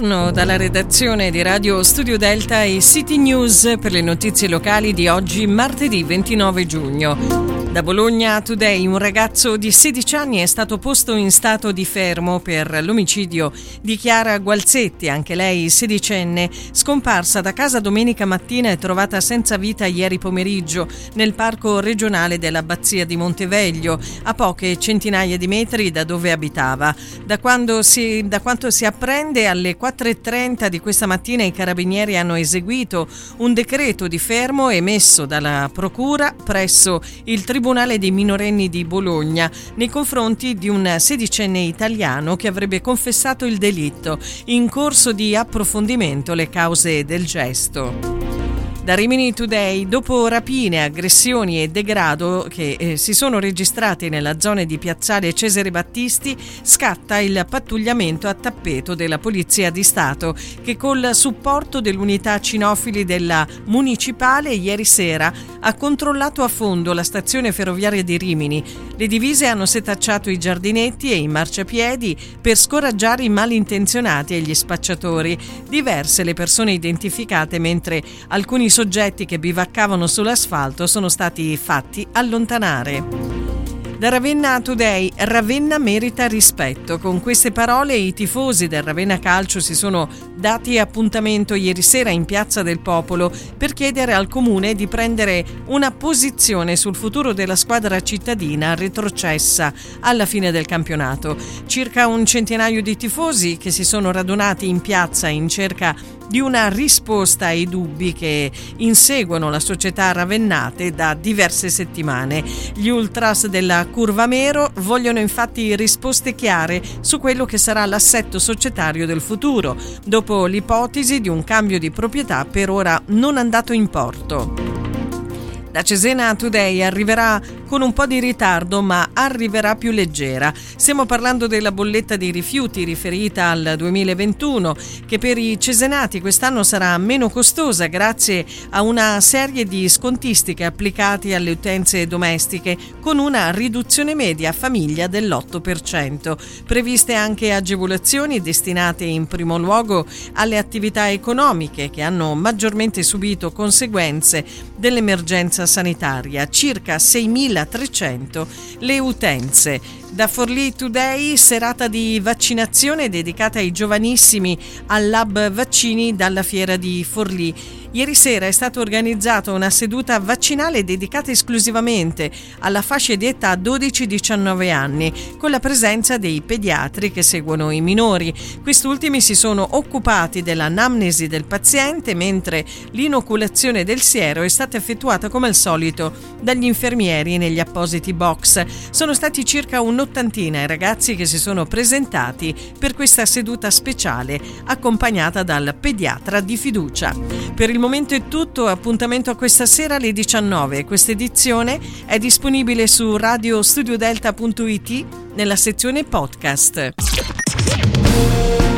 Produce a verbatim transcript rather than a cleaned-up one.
Buongiorno dalla redazione di Radio Studio Delta e City News per le notizie locali di oggi, martedì ventinove giugno. Da Bologna Today, un ragazzo di sedici anni è stato posto in stato di fermo per l'omicidio di Chiara Gualzetti, anche lei sedicenne, scomparsa da casa domenica mattina e trovata senza vita ieri pomeriggio nel parco regionale dell'Abbazia di Monteveglio, a poche centinaia di metri da dove abitava. Da, quando si, da quanto si apprende, alle quattro e trenta di questa mattina i carabinieri hanno eseguito un decreto di fermo emesso dalla procura presso il Tribunale Tribunale dei minorenni di Bologna nei confronti di un sedicenne italiano che avrebbe confessato il delitto. In corso di approfondimento le cause del gesto. Da Rimini Today, dopo rapine, aggressioni e degrado che eh, si sono registrati nella zona di Piazzale Cesare Battisti, scatta il pattugliamento a tappeto della Polizia di Stato che col supporto dell'unità cinofili della Municipale ieri sera ha controllato a fondo la stazione ferroviaria di Rimini. Le divise hanno setacciato i giardinetti e i marciapiedi per scoraggiare i malintenzionati e gli spacciatori. Diverse le persone identificate, mentre alcuni soggetti che bivaccavano sull'asfalto sono stati fatti allontanare. Da Ravenna Today, Ravenna merita rispetto. Con queste parole i tifosi del Ravenna Calcio si sono dati appuntamento ieri sera in Piazza del Popolo per chiedere al comune di prendere una posizione sul futuro della squadra cittadina retrocessa alla fine del campionato. Circa un centinaio di tifosi che si sono radunati in piazza in cerca di una risposta ai dubbi che inseguono la società ravennate da diverse settimane. Gli ultras della Curvamero vogliono infatti risposte chiare su quello che sarà l'assetto societario del futuro, dopo l'ipotesi di un cambio di proprietà per ora non andato in porto. Da Cesena Today arriverà con un po' di ritardo, ma arriverà più leggera. Stiamo parlando della bolletta dei rifiuti riferita al duemilaventuno, che per i cesenati quest'anno sarà meno costosa grazie a una serie di scontistiche applicati alle utenze domestiche con una riduzione media a famiglia dell'otto per cento. Previste anche agevolazioni destinate in primo luogo alle attività economiche che hanno maggiormente subito conseguenze dell'emergenza sanitaria, circa seimilatrecento le utenze. Da Forlì Today, serata di vaccinazione dedicata ai giovanissimi al Lab Vaccini dalla Fiera di Forlì. Ieri sera è stata organizzata una seduta vaccinale dedicata esclusivamente alla fascia di età dodici diciannove anni, con la presenza dei pediatri che seguono i minori. Quest'ultimi si sono occupati dell'anamnesi del paziente, mentre l'inoculazione del siero è stata effettuata come al solito dagli infermieri negli appositi box. Sono stati circa un'ottantina i ragazzi che si sono presentati per questa seduta speciale, accompagnata dal pediatra di fiducia. Per il momento è tutto, appuntamento a questa sera alle diciannove. Questa edizione è disponibile su radio studio delta punto it nella sezione podcast.